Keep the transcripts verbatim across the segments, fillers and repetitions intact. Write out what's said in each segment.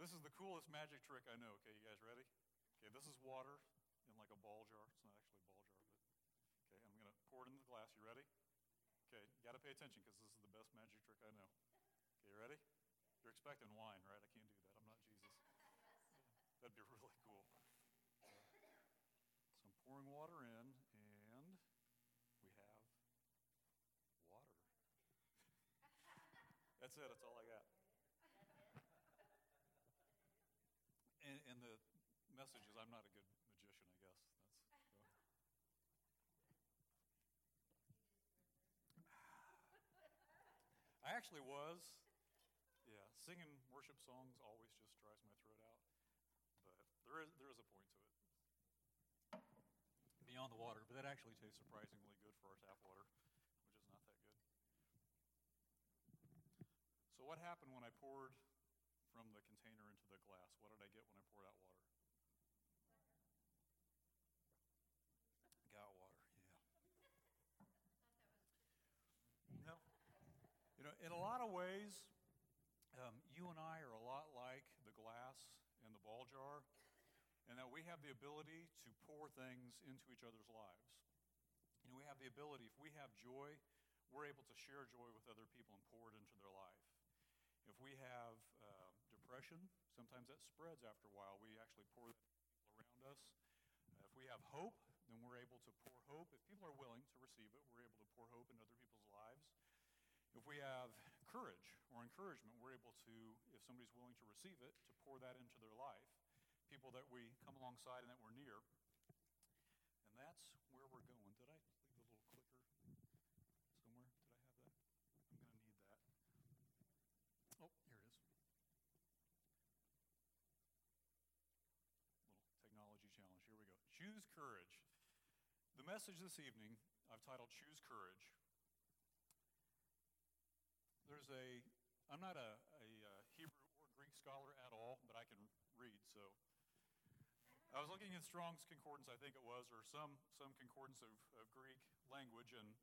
This is the coolest magic trick I know. Okay, you guys ready? Okay, this is water in like a ball jar. It's not actually a ball jar, but okay, I'm going to pour it into the glass. You ready? Okay, you got to pay attention because this is the best magic trick I know. Okay, you ready? You're expecting wine, right? I can't do that. I'm not Jesus. That'd be really cool. Uh, so I'm pouring water in, and we have water. That's it. That's all I got. And, and the message is I'm not a good magician, I guess. That's. So. I actually was. Yeah, singing worship songs always just dries my throat out. But there is there is a point to it. Beyond the water, but that actually tastes surprisingly good for our tap water, which is not that good. So what happened when I poured from the container into the glass? What did I get when I poured out water? Got water, yeah. No. You know, in a lot of ways, um, you and I are a lot like the glass and the ball jar, and that we have the ability to pour things into each other's lives. You know, we have the ability, if we have joy, we're able to share joy with other people and pour it into their life. If we have uh, depression, sometimes that spreads after a while. We actually pour that to people around us. Uh, if we have hope, then we're able to pour hope. If people are willing to receive it, we're able to pour hope into other people's lives. If we have courage or encouragement, we're able to, if somebody's willing to receive it, to pour that into their life. People that we come alongside and that we're near. And that's where we're going. Did I leave the little clicker somewhere? Did I have that? I'm going to need that. Oh, here it is. Little technology challenge. Here we go. Choose courage. The message this evening I've titled Choose Courage. There's a, I'm not a, a, a Hebrew or Greek scholar at all, but I can read, so. I was looking at Strong's Concordance, I think it was, or some, some concordance of, of Greek language, and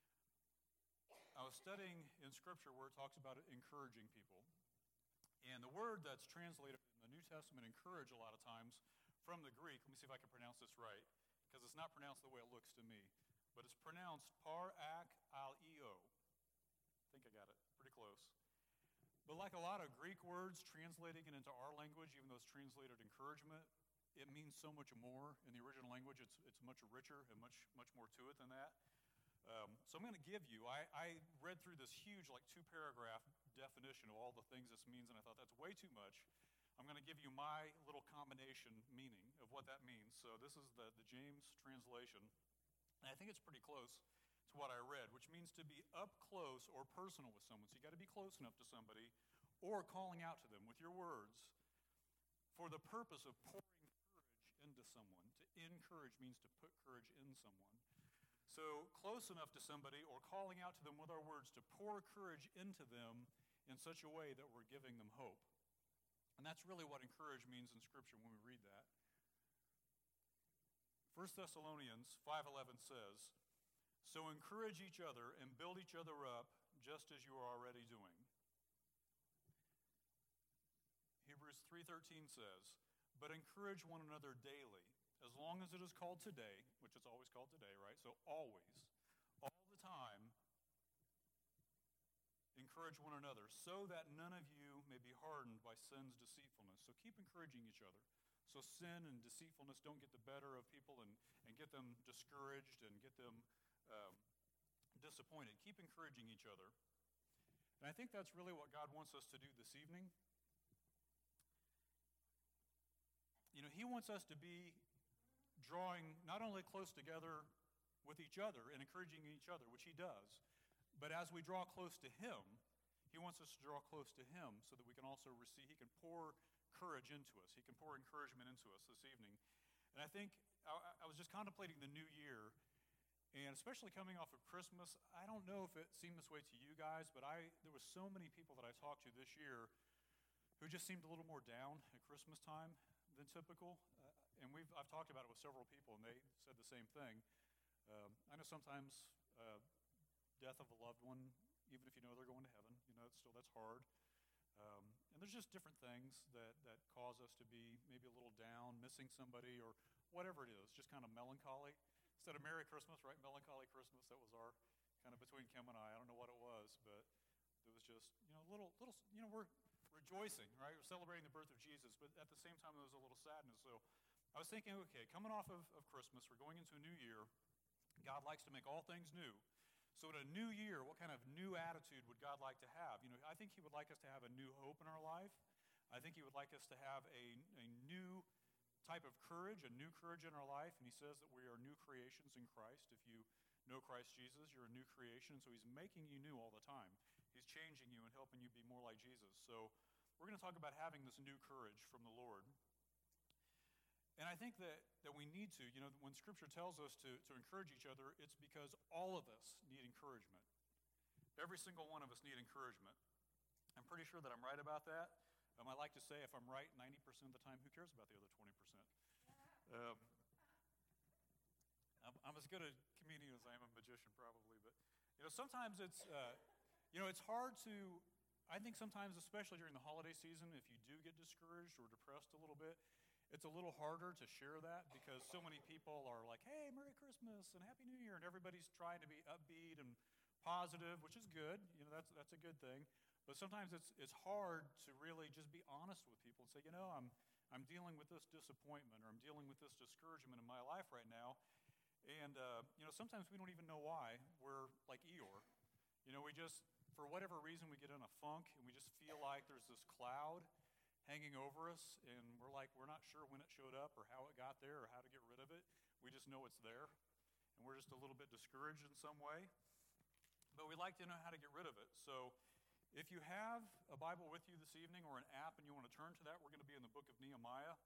I was studying in Scripture where it talks about encouraging people. And the word that's translated in the New Testament, encourage, a lot of times, from the Greek, let me see if I can pronounce this right, because it's not pronounced the way it looks to me, but it's pronounced par-ak-al-eo. I think I got it, pretty close. But like a lot of Greek words, translating it into our language, even though it's translated encouragement, it means so much more. In the original language, it's it's much richer and much, much more to it than that. Um, so I'm going to give you, I, I read through this huge, like two-paragraph definition of all the things this means, and I thought that's way too much. I'm going to give you my little combination meaning of what that means. So this is the, the James translation, and I think it's pretty close to what I read, which means to be up close or personal with someone. So you got to be close enough to somebody, or calling out to them with your words for the purpose of pouring courage into someone. To encourage means to put courage in someone. So close enough to somebody or calling out to them with our words to pour courage into them in such a way that we're giving them hope. And that's really what encourage means in Scripture when we read that. First Thessalonians five eleven says, "So encourage each other and build each other up just as you are already doing." Hebrews three thirteen says, "But encourage one another daily, as long as it is called today," which it's always called today, right? So always, all the time, encourage one another, so that none of you may be hardened by sin's deceitfulness. So keep encouraging each other. So sin and deceitfulness don't get the better of people and, and get them discouraged and get them um, disappointed. Keep encouraging each other. And I think that's really what God wants us to do this evening. You know, He wants us to be drawing not only close together with each other and encouraging each other, which He does, but as we draw close to Him, He wants us to draw close to Him so that we can also receive, He can pour courage into us. He can pour encouragement into us this evening. And I think, I, I was just contemplating the new year, and especially coming off of Christmas, I don't know if it seemed this way to you guys, but I there was so many people that I talked to this year who just seemed a little more down at Christmas time than typical. Uh, and we've I've talked about it with several people, and they said the same thing. Um, I know sometimes uh, death of a loved one, even if you know they're going to heaven, you know, it's still that's hard. Um, and there's just different things that, that cause us to be maybe a little down, missing somebody, or whatever it is, just kind of melancholy. Instead of Merry Christmas, right? Melancholy Christmas, that was our kind of between Kim and I. I don't know what it was, but it was just, you know, little, little, you know, we're rejoicing, right? We're celebrating the birth of Jesus, but at the same time, there was a little sadness. So I was thinking, okay, coming off of, of Christmas, we're going into a new year. God likes to make all things new. So in a new year, what kind of new attitude would God like to have? You know, I think he would like us to have a new hope in our life. I think he would like us to have a, a new type of courage, a new courage in our life. And he says that we are new creations in Christ. If you know Christ Jesus, you're a new creation. So he's making you new all the time. He's changing you and helping you be more like Jesus. So we're going to talk about having this new courage from the Lord. And I think that, that we need to, you know, when Scripture tells us to, to encourage each other, it's because all of us need encouragement. Every single one of us need encouragement. I'm pretty sure that I'm right about that. Um, I like to say if I'm right ninety percent of the time, who cares about the other twenty percent? Um, I'm, I'm as good a comedian as I am a magician, probably. But, you know, sometimes it's, uh, you know, it's hard to, I think sometimes, especially during the holiday season, if you do get discouraged or depressed a little bit, it's a little harder to share that because so many people are like, hey, Merry Christmas and Happy New Year, and everybody's trying to be upbeat and positive, which is good. You know, that's that's a good thing. But sometimes it's it's hard to really just be honest with people and say, you know, I'm I'm dealing with this disappointment or I'm dealing with this discouragement in my life right now. And, uh, you know, sometimes we don't even know why. We're like Eeyore. You know, we just, for whatever reason, we get in a funk and we just feel like there's this cloud hanging over us, and we're like, we're not sure when it showed up or how it got there or how to get rid of it. We just know it's there, and we're just a little bit discouraged in some way. But we like to know how to get rid of it. So if you have a Bible with you this evening or an app and you want to turn to that, we're going to be in the book of Nehemiah.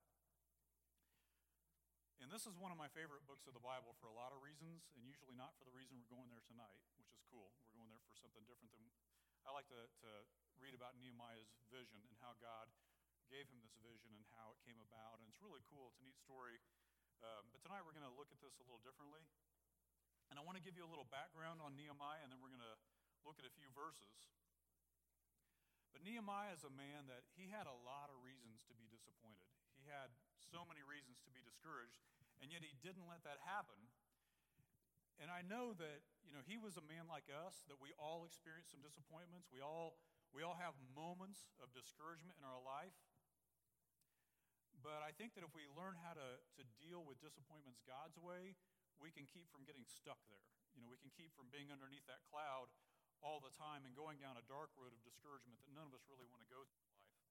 And this is one of my favorite books of the Bible for a lot of reasons, and usually not for the reason we're going there tonight, which is cool. We're going there for something different than I like to, to read about Nehemiah's vision and how God gave him this vision and how it came about. And it's really cool. It's a neat story. Um, but tonight we're going to look at this a little differently. And I want to give you a little background on Nehemiah, and then we're going to look at a few verses. But Nehemiah is a man that he had a lot of reasons to be disappointed. He had so many reasons to be discouraged, and yet he didn't let that happen. And I know that, you know, he was a man like us, that we all experience some disappointments. We all, we all have moments of discouragement in our life. But I think that if we learn how to, to deal with disappointments God's way, we can keep from getting stuck there. You know, we can keep from being underneath that cloud all the time and going down a dark road of discouragement that none of us really want to go through in life.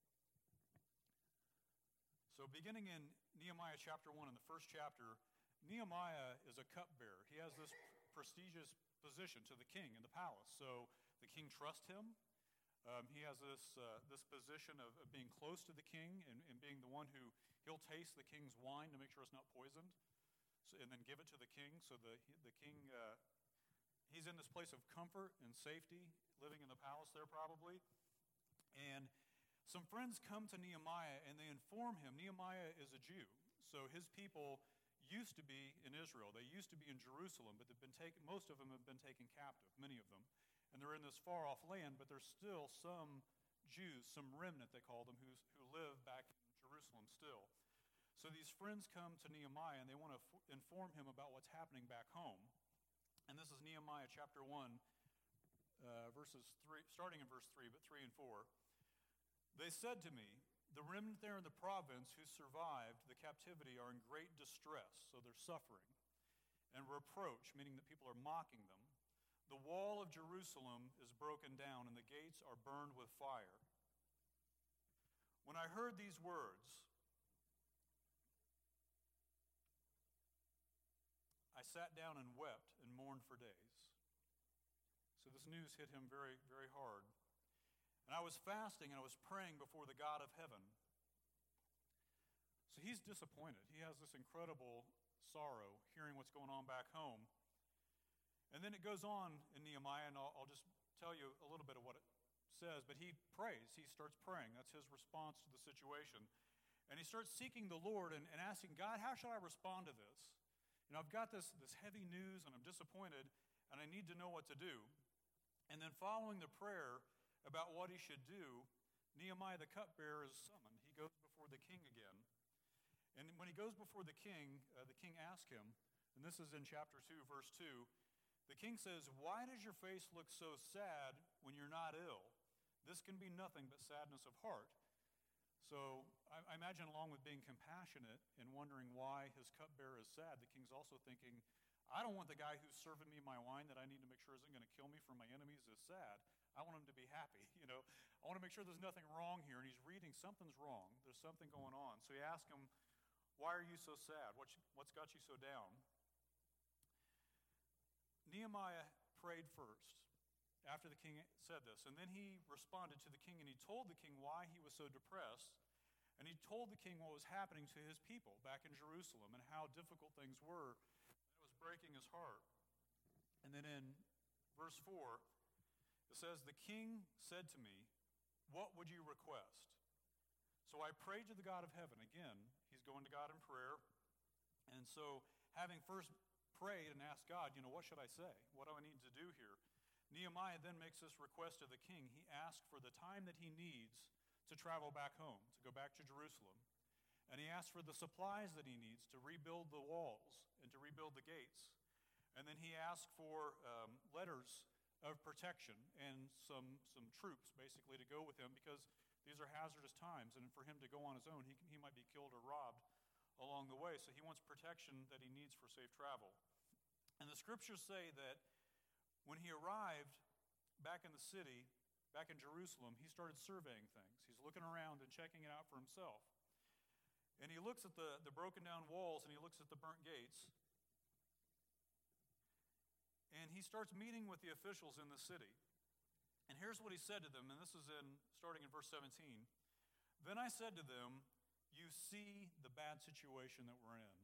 So beginning in Nehemiah chapter one, in the first chapter, Nehemiah is a cupbearer. He has this prestigious position to the king in the palace. So the king trusts him. Um, he has this uh, this position of, of being close to the king and, and being the one who, he'll taste the king's wine to make sure it's not poisoned, so, and then give it to the king. So the, the king, uh, he's in this place of comfort and safety, living in the palace there probably. And some friends come to Nehemiah and they inform him, Nehemiah is a Jew. So his people used to be in Israel. They used to be in Jerusalem, but they've been taken, most of them have been taken captive, many of them. And they're in this far-off land, but there's still some Jews, some remnant, they call them, who's, who live back in Jerusalem still. So these friends come to Nehemiah, and they want to f- inform him about what's happening back home. And this is Nehemiah chapter one, uh, verses three, starting in verse three, but three and four. They said to me, the remnant there in the province who survived the captivity are in great distress, so they're suffering, and reproach, meaning that people are mocking them. The wall of Jerusalem is broken down, and the gates are burned with fire. When I heard these words, I sat down and wept and mourned for days. So this news hit him very, very hard. And I was fasting and I was praying before the God of heaven. So he's disappointed. He has this incredible sorrow hearing what's going on back home. And then it goes on in Nehemiah, and I'll, I'll just tell you a little bit of what it says. But he prays. He starts praying. That's his response to the situation. And he starts seeking the Lord and, and asking, God, how should I respond to this? You know, I've got this, this heavy news, and I'm disappointed, and I need to know what to do. And then following the prayer about what he should do, Nehemiah the cupbearer is summoned. He goes before the king again. And when he goes before the king, uh, the king asks him, and this is in chapter two, verse two, the king says, "Why does your face look so sad when you're not ill? This can be nothing but sadness of heart." So I, I imagine, along with being compassionate and wondering why his cupbearer is sad, the king's also thinking, I don't want the guy who's serving me my wine that I need to make sure isn't going to kill me from my enemies is sad. I want him to be happy. You know, I want to make sure there's nothing wrong here. And he's reading something's wrong. There's something going on. So he asks him, "Why are you so sad? What's, what's got you so down?" Nehemiah prayed first after the king said this. And then he responded to the king, and he told the king why he was so depressed. And he told the king what was happening to his people back in Jerusalem and how difficult things were. And it was breaking his heart. And then in verse four, it says, "The king said to me, 'What would you request?' So I prayed to the God of heaven." Again, he's going to God in prayer. And so having first prayed and asked God, you know, what should I say? What do I need to do here? Nehemiah then makes this request of the king. He asks for the time that he needs to travel back home, to go back to Jerusalem. And he asks for the supplies that he needs to rebuild the walls and to rebuild the gates. And then he asks for um, letters of protection and some some troops basically to go with him, because these are hazardous times, and for him to go on his own, he, he might be killed or robbed along the way. So he wants protection that he needs for safe travel. And the scriptures say that when he arrived back in the city, back in Jerusalem, he started surveying things. He's looking around and checking it out for himself. And he looks at the, the broken down walls, and he looks at the burnt gates. And he starts meeting with the officials in the city. And here's what he said to them, and this is in starting in verse seventeen. "Then I said to them, 'You see the bad situation that we're in.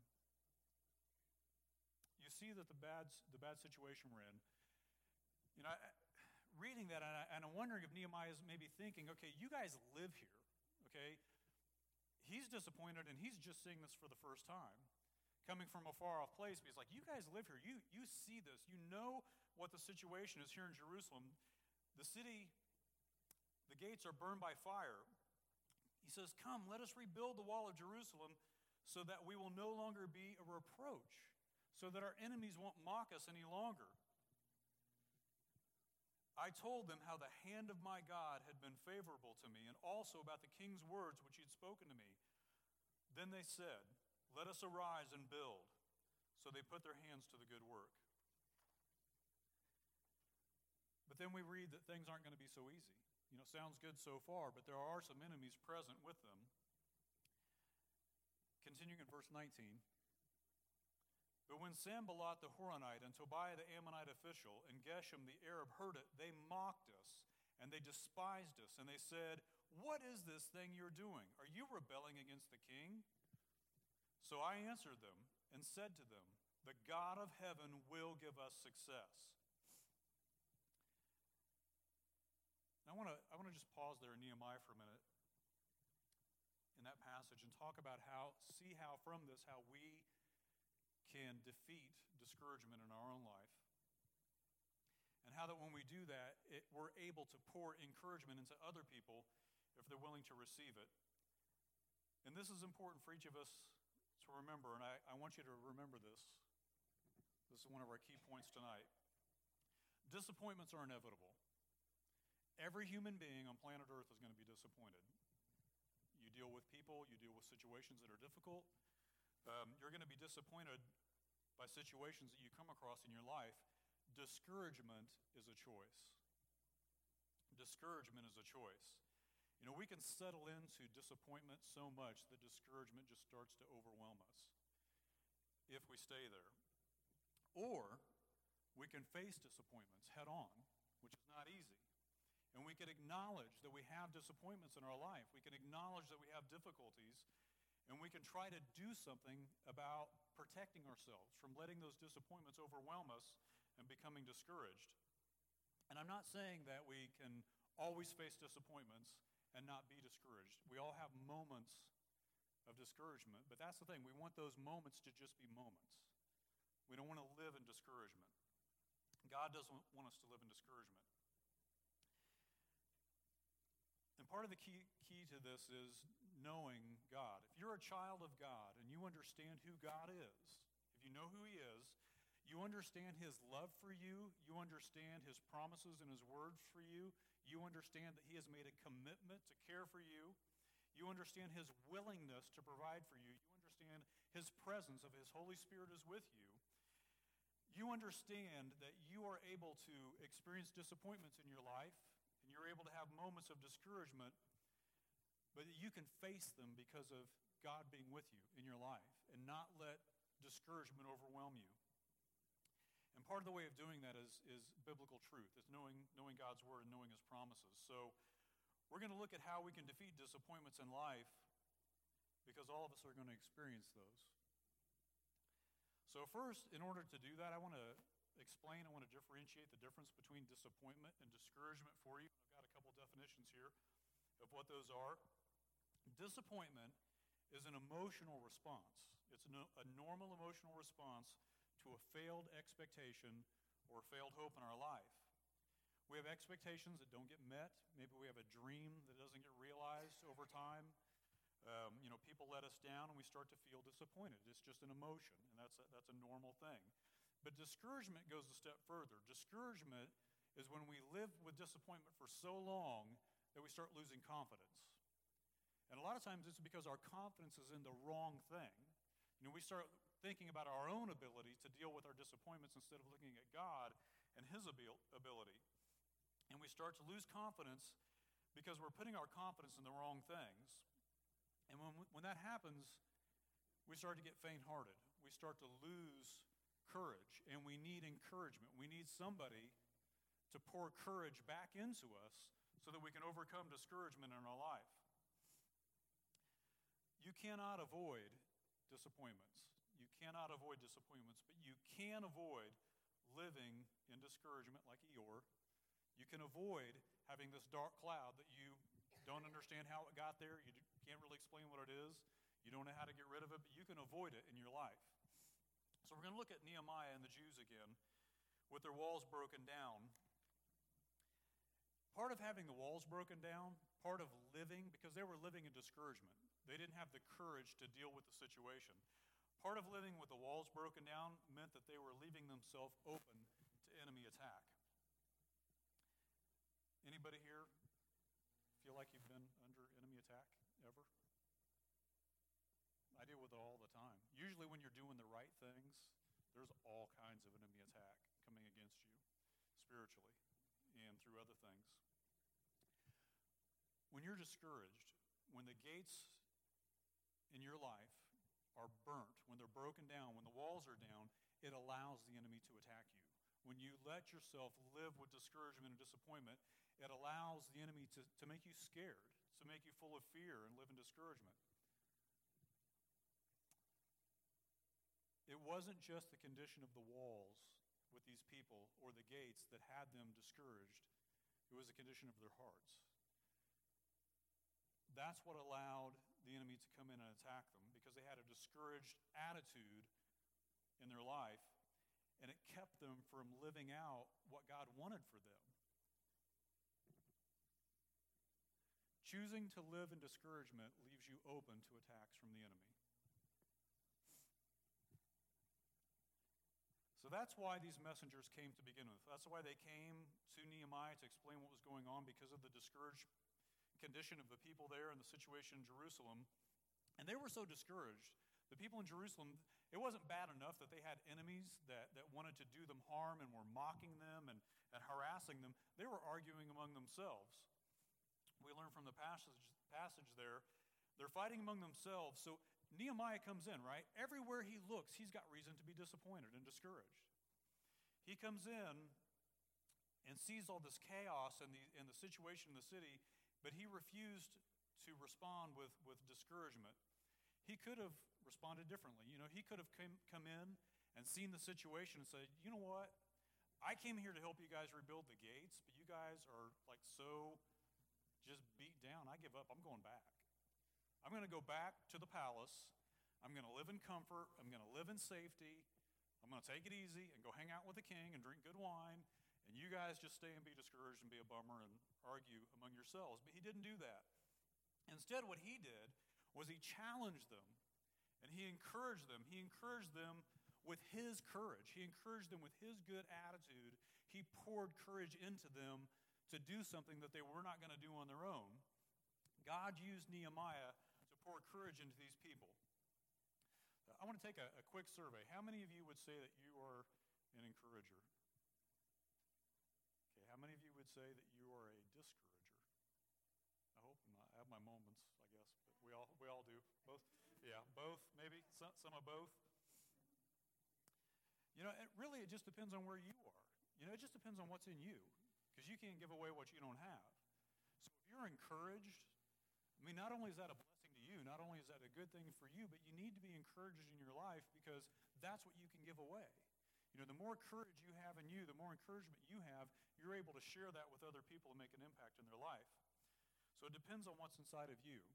You see that the bad the bad situation we're in.'" You know, I, reading that, and, I, and I'm wondering if Nehemiah is maybe thinking, okay, you guys live here, okay? He's disappointed, and he's just seeing this for the first time, coming from a far-off place. But he's like, you guys live here. You, you see this. You know what the situation is here in Jerusalem. The city, the gates are burned by fire. He says, "Come, let us rebuild the wall of Jerusalem so that we will no longer be a reproach, so that our enemies won't mock us any longer." I told them how the hand of my God had been favorable to me, and also about the king's words which he had spoken to me. Then they said, "Let us arise and build." So they put their hands to the good work. But then we read that things aren't going to be so easy. You know, sounds good so far, but there are some enemies present with them. Continuing in verse nineteen. "But when Sanballat the Horonite and Tobiah the Ammonite official and Geshem the Arab heard it, they mocked us and they despised us, and they said, 'What is this thing you're doing? Are you rebelling against the king?' So I answered them and said to them, 'The God of heaven will give us success.'" Now, I want to I want to just pause there in Nehemiah for a minute in that passage and talk about how, see how from this, how we can defeat discouragement in our own life. And how that when we do that, it, we're able to pour encouragement into other people if they're willing to receive it. And this is important for each of us to remember, and I, I want you to remember this. This is one of our key points tonight. Disappointments are inevitable. Every human being on planet Earth is going to be disappointed. You deal with people, you deal with situations that are difficult. Um, you're going to be disappointed by situations that you come across in your life. Discouragement is a choice. Discouragement is a choice. You know, we can settle into disappointment so much that discouragement just starts to overwhelm us if we stay there. Or we can face disappointments head on, which is not easy. And we can acknowledge that we have disappointments in our life. We can acknowledge that we have difficulties, and we can try to do something about protecting ourselves from letting those disappointments overwhelm us and becoming discouraged. And I'm not saying that we can always face disappointments and not be discouraged. We all have moments of discouragement, but that's the thing. We want those moments to just be moments. We don't want to live in discouragement. God doesn't want us to live in discouragement. And part of the key, key to this is knowing God. If you're a child of God and you understand who God is, if you know who he is, you understand his love for you, you understand his promises and his words for you, you understand that he has made a commitment to care for you, you understand his willingness to provide for you, you understand his presence of his Holy Spirit is with you, you understand that you are able to experience disappointments in your life, and you're able to have moments of discouragement, but that you can face them because of God being with you in your life and not let discouragement overwhelm you. And part of the way of doing that is, is biblical truth. It's knowing, knowing God's word and knowing his promises. So we're going to look at how we can defeat disappointments in life because all of us are going to experience those. So first, in order to do that, I want to explain, I want to differentiate the difference between disappointment and discouragement for you. I've got a couple definitions here of what those are. Disappointment is an emotional response. It's a, a normal emotional response to a failed expectation or a failed hope in our life. We have expectations that don't get met. Maybe we have a dream that doesn't get realized over time. Um, you know, people let us down and we start to feel disappointed. It's just an emotion, and that's a, that's a normal thing. But discouragement goes a step further. Discouragement is when we live with disappointment for so long that we start losing confidence. And a lot of times it's because our confidence is in the wrong thing. You know, we start thinking about our own ability to deal with our disappointments instead of looking at God and his ability. And we start to lose confidence because we're putting our confidence in the wrong things. And when, when that happens, we start to get faint-hearted. We start to lose courage, and we need encouragement. We need somebody to pour courage back into us so that we can overcome discouragement in our life. You cannot avoid disappointments. You cannot avoid disappointments, but you can avoid living in discouragement like Eeyore. You can avoid having this dark cloud that you don't understand how it got there. You can't really explain what it is. You don't know how to get rid of it, but you can avoid it in your life. So we're going to look at Nehemiah and the Jews again with their walls broken down. Part of having the walls broken down, part of living, because they were living in discouragement. They didn't have the courage to deal with the situation. Part of living with the walls broken down meant that they were leaving themselves open to enemy attack. Anybody here feel like you've been under enemy attack ever? I deal with it all the time. Usually when you're doing the right things, there's all kinds of enemy attack coming against you spiritually and through other things. When you're discouraged, when the gates in your life are burnt, when they're broken down, when the walls are down, it allows the enemy to attack you. When you let yourself live with discouragement and disappointment, it allows the enemy to, to make you scared, to make you full of fear and live in discouragement. It wasn't just the condition of the walls with these people or the gates that had them discouraged. It was the condition of their hearts. That's what allowed the enemy to come in and attack them, because they had a discouraged attitude in their life, and it kept them from living out what God wanted for them. Choosing to live in discouragement leaves you open to attacks from the enemy. So that's why these messengers came to begin with. That's why they came to Nehemiah to explain what was going on, because of the discouraged condition of the people there and the situation in Jerusalem. And they were so discouraged. The people in Jerusalem, it wasn't bad enough that they had enemies that, that wanted to do them harm and were mocking them and, and harassing them. They were arguing among themselves. We learn from the passage, passage there, they're fighting among themselves. So Nehemiah comes in, right? Everywhere he looks, he's got reason to be disappointed and discouraged. He comes in and sees all this chaos and the, and the situation in the city, but he refused to respond with, with discouragement. He could have responded differently. You know, he could have come, come in and seen the situation and said, you know what? I came here to help you guys rebuild the gates, but you guys are like so just beat down. I give up. I'm going back. I'm going to go back to the palace. I'm going to live in comfort. I'm going to live in safety. I'm going to take it easy and go hang out with the king and drink good wine and you guys just stay and be discouraged and be a bummer and argue among yourselves. But he didn't do that. Instead, what he did was he challenged them, and he encouraged them. He encouraged them with his courage. He encouraged them with his good attitude. He poured courage into them to do something that they were not going to do on their own. God used Nehemiah to pour courage into these people. I want to take a, a quick survey. How many of you would say that you are an encourager? Okay, how many of you would say that you are a discourager? I hope not. I have my moments, I guess, but we all we all do. Both, yeah, both, maybe some, some of both. You know, it really it just depends on where you are. You know, it just depends on what's in you, because you can't give away what you don't have. So if you're encouraged, I mean, not only is that a blessing to you, not only is that a good thing for you, but you need to be encouraged in your life, because that's what you can give away. You know, the more courage you have in you, the more encouragement you have, you're able to share that with other people and make an impact in their life. So it depends on what's inside of you.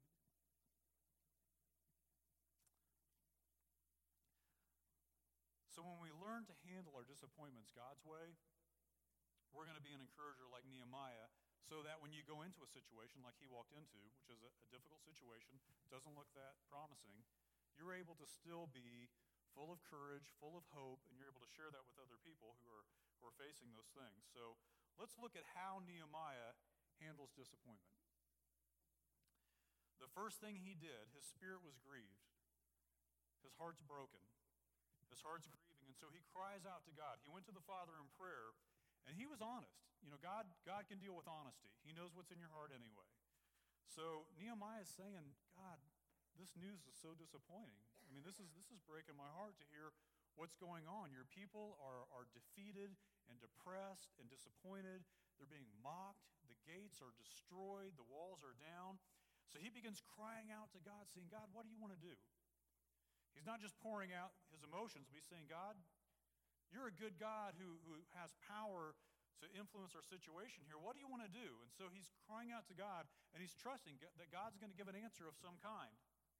So when we learn to handle our disappointments God's way, we're going to be an encourager like Nehemiah, so that when you go into a situation like he walked into, which is a, a difficult situation, doesn't look that promising, you're able to still be full of courage, full of hope, and you're able to share that with other people who are, who are facing those things. So let's look at how Nehemiah handles disappointment. The first thing he did, his spirit was grieved. His heart's broken. His heart's grieving, and so he cries out to God. He went to the Father in prayer, and he was honest. You know, God, God can deal with honesty. He knows what's in your heart anyway. So Nehemiah is saying, God, this news is so disappointing. I mean, this is this is breaking my heart to hear what's going on. Your people are, are defeated and depressed and disappointed. They're being mocked. The gates are destroyed. The walls are down. So he begins crying out to God, saying, God, what do you want to do? He's not just pouring out his emotions, but he's saying, God, you're a good God who, who has power to influence our situation here. What do you want to do? And so he's crying out to God, and he's trusting that God's going to give an answer of some kind.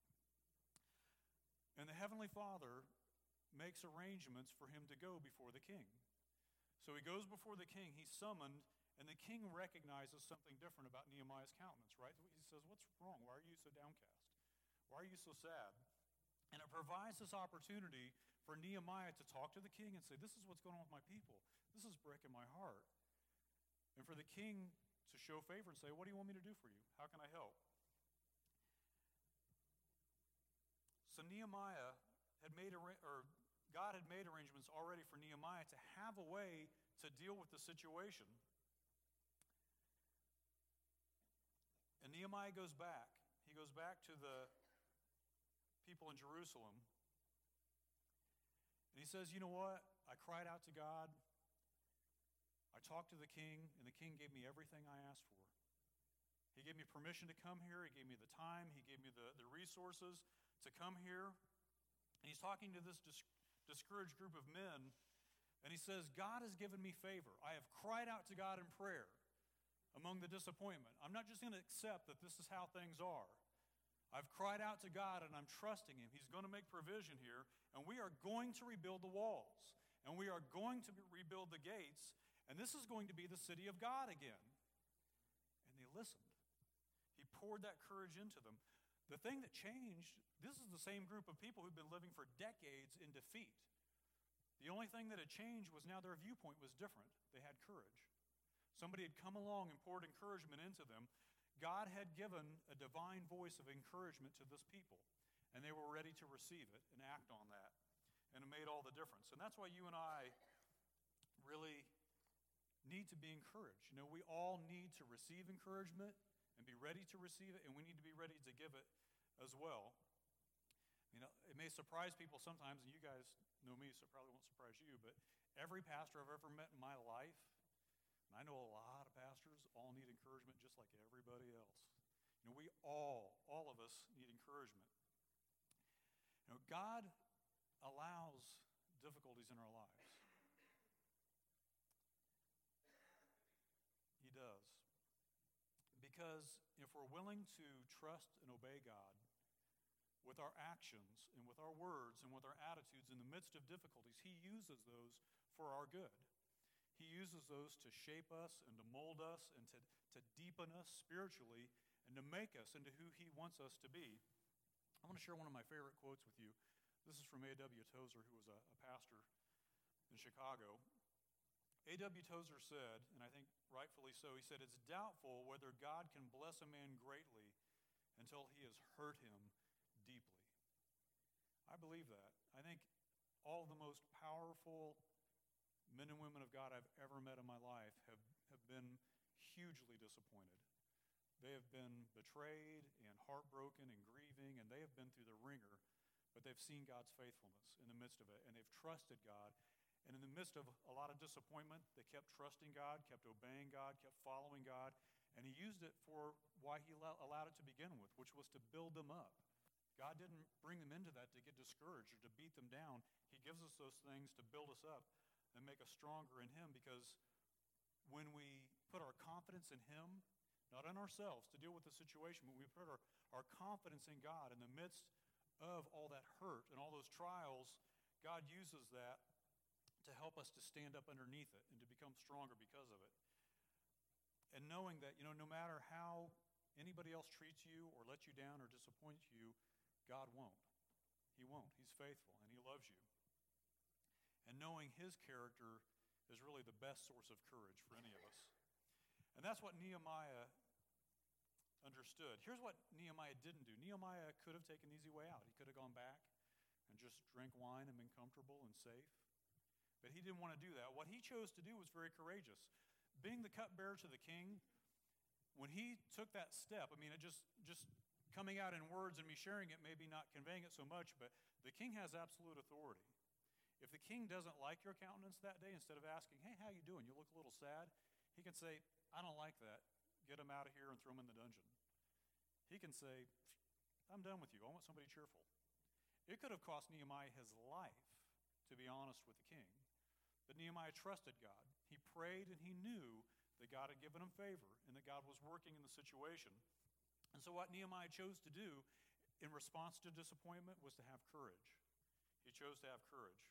And the Heavenly Father makes arrangements for him to go before the king. So he goes before the king, he's summoned, and the king recognizes something different about Nehemiah's countenance, right? He says, what's wrong? Why are you so downcast? Why are you so sad? And it provides this opportunity for Nehemiah to talk to the king and say, this is what's going on with my people. This is breaking my heart. And for the king to show favor and say, what do you want me to do for you? How can I help? So Nehemiah had made, or God had made arrangements already for Nehemiah to have a way to deal with the situation. And Nehemiah goes back. He goes back to the people in Jerusalem. And he says, you know what? I cried out to God. I talked to the king, and the king gave me everything I asked for. He gave me permission to come here. He gave me the time. He gave me the, the resources to come here. And he's talking to this dis- discouraged group of men, and he says, God has given me favor. I have cried out to God in prayer among the disappointment. I'm not just going to accept that this is how things are. I've cried out to God, and I'm trusting him. He's going to make provision here, and we are going to rebuild the walls, and we are going to rebuild the gates, and this is going to be the city of God again. And they listened. He poured that courage into them. The thing that changed, this is the same group of people who've been living for decades in defeat. The only thing that had changed was now their viewpoint was different. They had courage. Somebody had come along and poured encouragement into them. God had given a divine voice of encouragement to this people, and they were ready to receive it and act on that. And it made all the difference. And that's why you and I really need to be encouraged. You know, we all need to receive encouragement and be ready to receive it, and we need to be ready to give it as well. You know, it may surprise people sometimes, and you guys know me, so it probably won't surprise you, but every pastor I've ever met in my life, and I know a lot of pastors, all need encouragement just like everybody else. You know, we all, all of us need encouragement. You know, God allows difficulties in our lives. He does. Because if we're willing to trust and obey God with our actions and with our words and with our attitudes in the midst of difficulties, he uses those for our good. He uses those to shape us and to mold us and to, to deepen us spiritually and to make us into who he wants us to be. I want to share one of my favorite quotes with you. This is from A W Tozer, who was a, a pastor in Chicago. A W Tozer said, and I think rightfully so, he said, "It's doubtful whether God can bless a man greatly until he has hurt him deeply." I believe that. I think all of the most powerful men and women of God I've ever met in my life have, have been hugely disappointed. They have been betrayed and heartbroken and grieving, and they have been through the ringer, but they've seen God's faithfulness in the midst of it, and they've trusted God. And in the midst of a lot of disappointment, they kept trusting God, kept obeying God, kept following God, and he used it for why he allowed it to begin with, which was to build them up. God didn't bring them into that to get discouraged or to beat them down. He gives us those things to build us up and make us stronger in him, because when we put our confidence in him, not in ourselves to deal with the situation, but we put our, our confidence in God in the midst of all that hurt and all those trials, God uses that to help us to stand up underneath it and to become stronger because of it. And knowing that, you know, no matter how anybody else treats you or lets you down or disappoints you, God won't. He won't. He's faithful and he loves you. And knowing his character is really the best source of courage for any of us. And that's what Nehemiah understood. Here's what Nehemiah didn't do. Nehemiah could have taken the easy way out. He could have gone back and just drank wine and been comfortable and safe. But he didn't want to do that. What he chose to do was very courageous. Being the cupbearer to the king, when he took that step, I mean, it just, just coming out in words and me sharing it, maybe not conveying it so much, but the king has absolute authority. If the king doesn't like your countenance that day, instead of asking, "Hey, how you doing? You look a little sad," he can say, "I don't like that. Get him out of here and throw him in the dungeon." He can say, "I'm done with you. I want somebody cheerful." It could have cost Nehemiah his life, to be honest with the king. But Nehemiah trusted God. He prayed and he knew that God had given him favor and that God was working in the situation. And so what Nehemiah chose to do in response to disappointment was to have courage. He chose to have courage.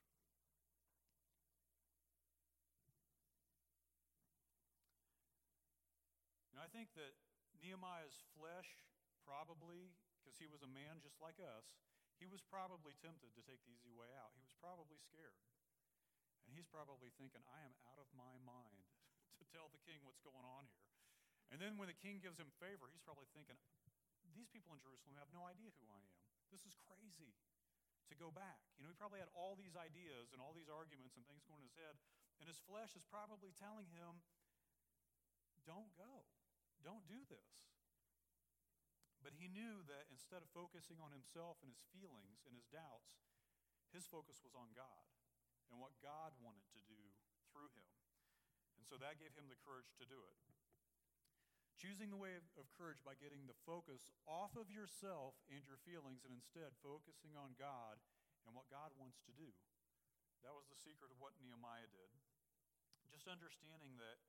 And I think that Nehemiah's flesh probably, because he was a man just like us, he was probably tempted to take the easy way out. He was probably scared. And he's probably thinking, "I am out of my mind to tell the king what's going on here." And then when the king gives him favor, he's probably thinking, "These people in Jerusalem have no idea who I am. This is crazy to go back." You know, he probably had all these ideas and all these arguments and things going in his head. And his flesh is probably telling him, "Don't go. Don't do this." But he knew that instead of focusing on himself and his feelings and his doubts, his focus was on God and what God wanted to do through him. And so that gave him the courage to do it. Choosing the way of, of courage by getting the focus off of yourself and your feelings and instead focusing on God and what God wants to do. That was the secret of what Nehemiah did. Just understanding that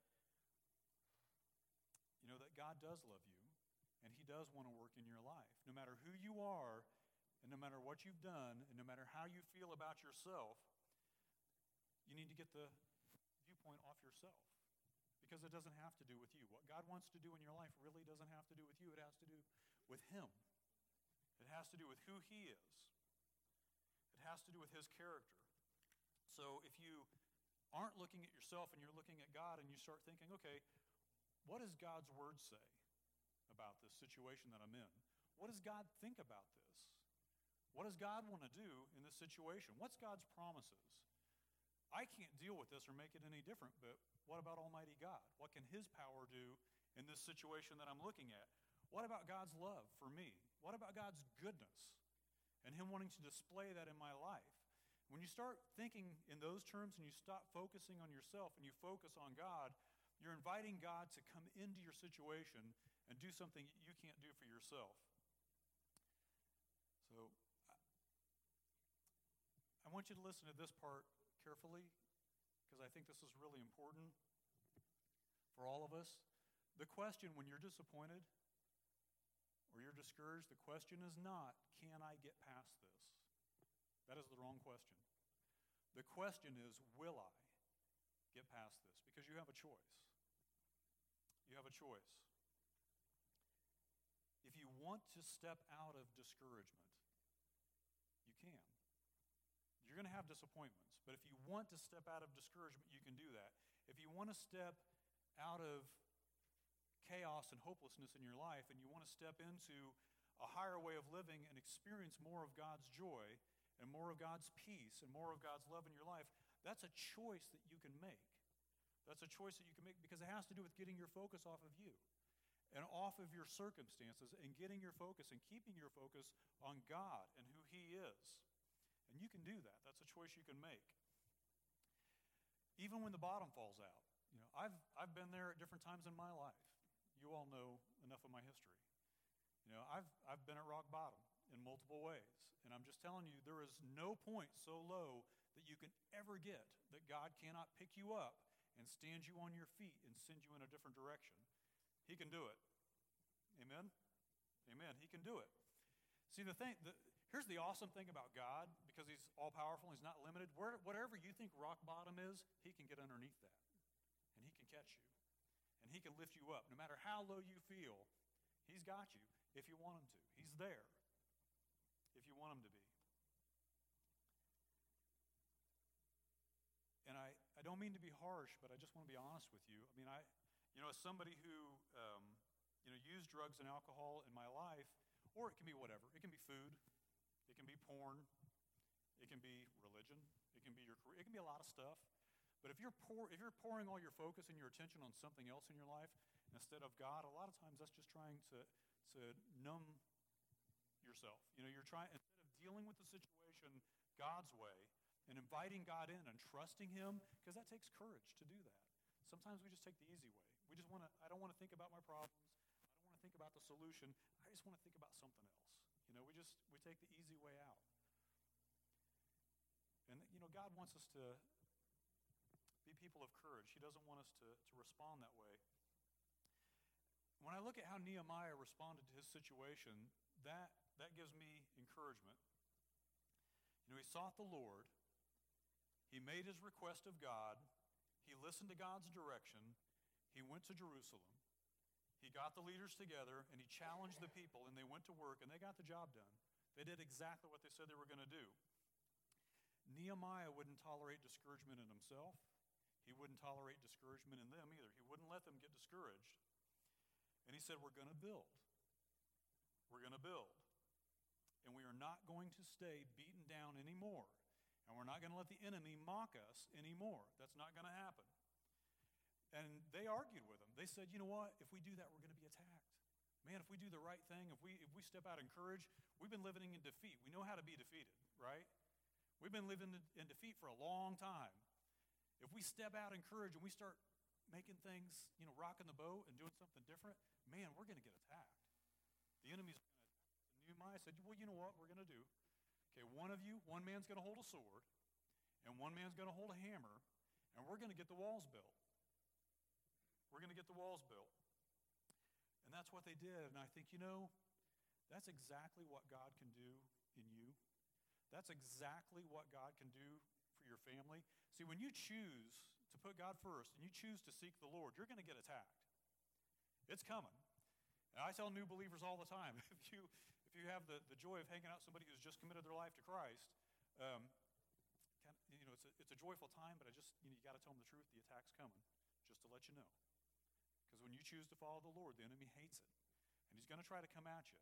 You know, that God does love you, and he does want to work in your life. No matter who you are, and no matter what you've done, and no matter how you feel about yourself, you need to get the viewpoint off yourself, because it doesn't have to do with you. What God wants to do in your life really doesn't have to do with you. It has to do with him. It has to do with who he is. It has to do with his character. So if you aren't looking at yourself and you're looking at God and you start thinking, okay, what does God's word say about this situation that I'm in? What does God think about this? What does God want to do in this situation? What's God's promises? I can't deal with this or make it any different, but what about Almighty God? What can his power do in this situation that I'm looking at? What about God's love for me? What about God's goodness and him wanting to display that in my life? When you start thinking in those terms and you stop focusing on yourself and you focus on God, you're inviting God to come into your situation and do something you can't do for yourself. So I want you to listen to this part carefully, because I think this is really important for all of us. The question when you're disappointed or you're discouraged, the question is not, can I get past this? That is the wrong question. The question is, will I? get past this because you have a choice. You have a choice. If you want to step out of discouragement, you can. You're going to have disappointments, but if you want to step out of discouragement, you can do that. If you want to step out of chaos and hopelessness in your life and you want to step into a higher way of living and experience more of God's joy and more of God's peace and more of God's love in your life, that's a choice that you can make. That's a choice that you can make because it has to do with getting your focus off of you and off of your circumstances and getting your focus and keeping your focus on God and who He is. And you can do that. That's a choice you can make. Even when the bottom falls out. You know, I've, I've been there at different times in my life. You all know enough of my history. You know, I've, I've been at rock bottom in multiple ways. And I'm just telling you, there is no point so low that you can ever get that God cannot pick you up and stand you on your feet and send you in a different direction. He can do it. Amen? Amen. He can do it. See, the thing, the, here's the awesome thing about God, because He's all-powerful and He's not limited. Where, whatever you think rock bottom is, He can get underneath that. And He can catch you. And He can lift you up. No matter how low you feel, He's got you if you want Him to. He's there if you want Him to be. And I, I don't mean to be harsh, but I just want to be honest with you. I mean, I, you know, as somebody who, um, you know, used drugs and alcohol in my life, or it can be whatever. It can be food. It can be porn. It can be religion. It can be your career. It can be a lot of stuff. But if you're pour, if you're pouring all your focus and your attention on something else in your life instead of God, a lot of times that's just trying to, to numb yourself. You know, you're trying, instead of dealing with the situation God's way, and inviting God in and trusting Him, because that takes courage to do that. Sometimes we just take the easy way. We just want to, I don't want to think about my problems. I don't want to think about the solution. I just want to think about something else. You know, we just, we take the easy way out. And, you know, God wants us to be people of courage. He doesn't want us to, to respond that way. When I look at how Nehemiah responded to his situation, that, that gives me encouragement. You know, he sought the Lord. He made his request of God. He listened to God's direction. He went to Jerusalem. He got the leaders together, and he challenged the people, and they went to work, and they got the job done. They did exactly what they said they were going to do. Nehemiah wouldn't tolerate discouragement in himself. He wouldn't tolerate discouragement in them either. He wouldn't let them get discouraged. And he said, we're going to build. We're going to build. And we are not going to stay beaten down anymore. And we're not going to let the enemy mock us anymore. That's not going to happen. And they argued with him. They said, you know what? If we do that, we're going to be attacked. Man, if we do the right thing, if we if we step out in courage, we've been living in defeat. We know how to be defeated, right? We've been living in defeat for a long time. If we step out in courage and we start making things, you know, rocking the boat and doing something different, man, we're going to get attacked. The enemy's going to attack. And Nehemiah said, well, you know what we're going to do? Okay, one of you, one man's going to hold a sword, and one man's going to hold a hammer, and we're going to get the walls built. We're going to get the walls built. And that's what they did. And I think, you know, that's exactly what God can do in you. That's exactly what God can do for your family. See, when you choose to put God first and you choose to seek the Lord, you're going to get attacked. It's coming. And I tell new believers all the time, if you if you have the, the joy of hanging out with somebody who's just committed their life to Christ, um, kind of, you know, it's a, it's a joyful time, but I just, you know, you got to tell them the truth. The attack's coming, just to let you know. Because when you choose to follow the Lord, the enemy hates it. And he's going to try to come at you.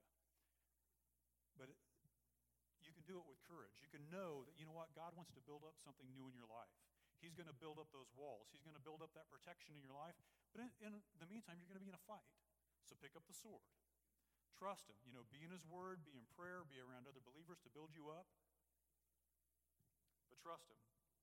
But it, you can do it with courage. You can know that, you know what, God wants to build up something new in your life. He's going to build up those walls. He's going to build up that protection in your life. But in, in the meantime, you're going to be in a fight. So pick up the sword. Trust Him. You know, be in His Word, be in prayer, be around other believers to build you up. But trust Him.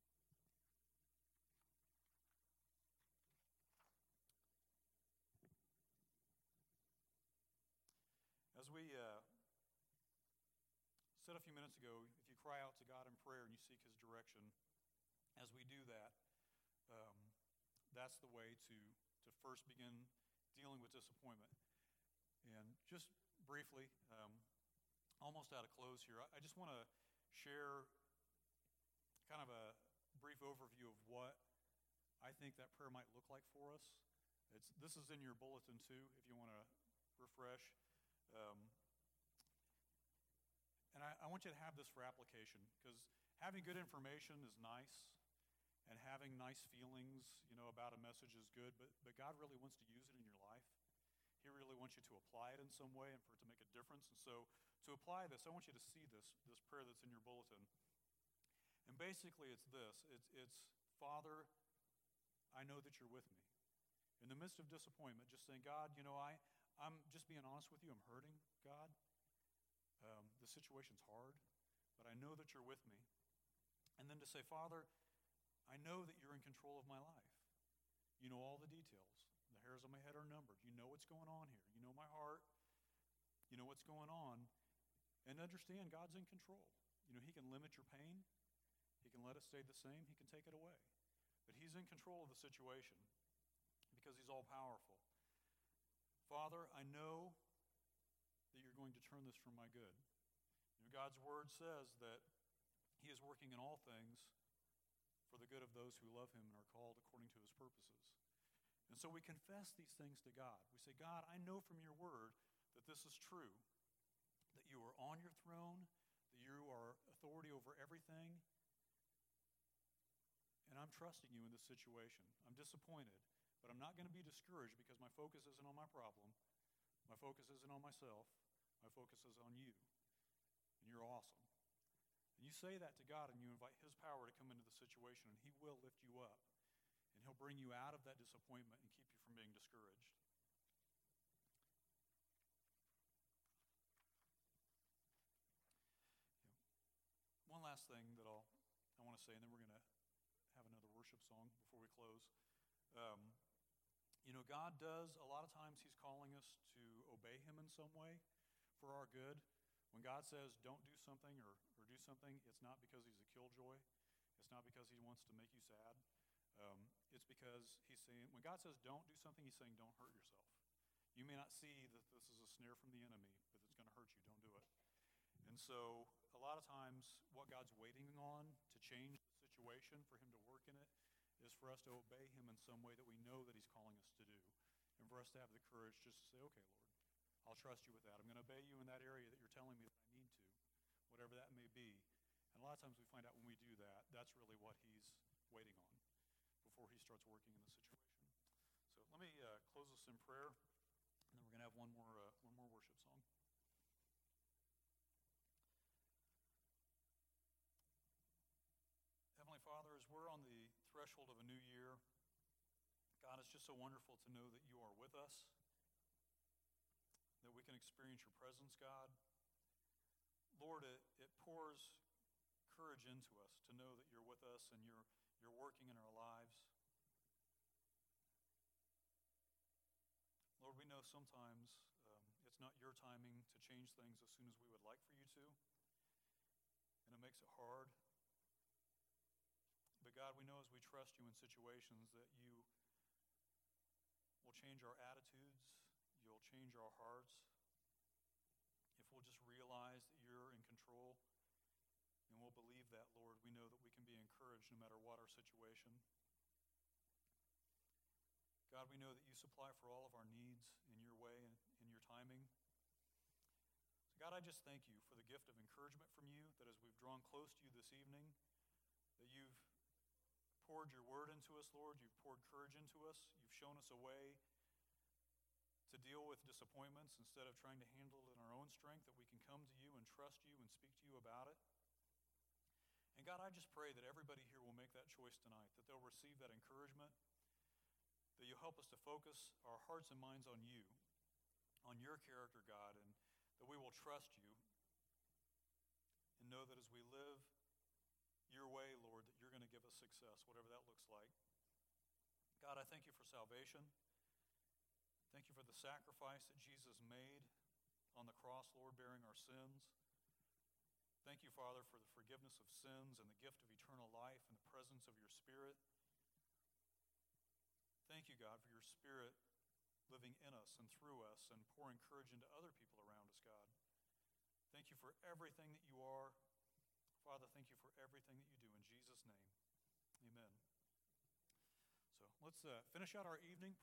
As we uh, said a few minutes ago, if you cry out to God in prayer and you seek His direction, as we do that, um, that's the way to, to first begin dealing with disappointment. And just briefly, um, almost out of close here, I, I just want to share kind of a brief overview of what I think that prayer might look like for us. It's, this is in your bulletin too, if you want to refresh. Um, and I, I want you to have this for application, because having good information is nice, and having nice feelings, you know, about a message is good, but, but God really wants to use it in your life. He really wants you to apply it in some way and for it to make a difference. And so to apply this, I want you to see this, this prayer that's in your bulletin. And basically it's this. It's, it's Father, I know that you're with me. In the midst of disappointment, just saying, God, you know, I, I'm just being honest with you. I'm hurting, God. Um, the situation's hard, but I know that you're with me. And then to say, Father, I know that you're in control of my life. You know all the details. The hairs on my head are numbered. You know what's going on here. You know my heart. You know what's going on. And understand God's in control. You know, he can limit your pain. He can let it stay the same. He can take it away. But he's in control of the situation because he's all-powerful. Father, I know that you're going to turn this for my good. You know, God's word says that he is working in all things for the good of those who love him and are called according to his purposes. And so we confess these things to God. We say, God, I know from your word that this is true, that you are on your throne, that you are authority over everything, and I'm trusting you in this situation. I'm disappointed, but I'm not going to be discouraged because my focus isn't on my problem. My focus isn't on myself. My focus is on you, and you're awesome. And you say that to God, and you invite his power to come into the situation, and he will lift you up. And he'll bring you out of that disappointment and keep you from being discouraged. You know, one last thing that I'll, I want to say, and then we're going to have another worship song before we close. Um, you know, God does, a lot of times he's calling us to obey him in some way for our good. When God says, don't do something or, or do something, it's not because he's a killjoy. It's not because he wants to make you sad. Um, it's because he's saying, when God says don't do something, he's saying don't hurt yourself. You may not see that this is a snare from the enemy, but it's going to hurt you. Don't do it. And so a lot of times what God's waiting on to change the situation, for him to work in it, is for us to obey him in some way that we know that he's calling us to do. And for us to have the courage just to say, okay, Lord, I'll trust you with that. I'm going to obey you in that area that you're telling me that I need to, whatever that may be. And a lot of times we find out when we do that, that's really what he's waiting on before he starts working in the situation. So let me uh, close this in prayer, and then we're going to have one more, uh, one more worship song. Heavenly Father, as we're on the threshold of a new year, God, it's just so wonderful to know that you are with us, that we can experience your presence, God. Lord, it, it pours courage into us to know that you're with us and you're, you're working in our lives. Lord, we know sometimes um, it's not your timing to change things as soon as we would like for you to, and it makes it hard. But God, we know as we trust you in situations that you will change our attitudes, you'll change our hearts. If we'll just realize that you're in control, and we'll believe that, Lord, we know that we can be encouraged no matter what our situation. God, we know that you supply for all of our needs in your way and in your timing. So God, I just thank you for the gift of encouragement from you, that as we've drawn close to you this evening, that you've poured your word into us, Lord. You've poured courage into us. You've shown us a way to deal with disappointments instead of trying to handle it in our own strength, that we can come to you and trust you and speak to you about it. And God, I just pray that everybody here will make that choice tonight, that they'll receive that encouragement, that you'll help us to focus our hearts and minds on you, on your character, God, and that we will trust you and know that as we live your way, Lord, that you're going to give us success, whatever that looks like. God, I thank you for salvation. Thank you for the sacrifice that Jesus made on the cross, Lord, bearing our sins. Thank you, Father, for the forgiveness of sins and the gift of eternal life and the presence of your Spirit. Thank you, God, for your Spirit living in us and through us and pouring courage into other people around us, God. Thank you for everything that you are. Father, thank you for everything that you do. In Jesus' name, amen. So let's uh, finish out our evening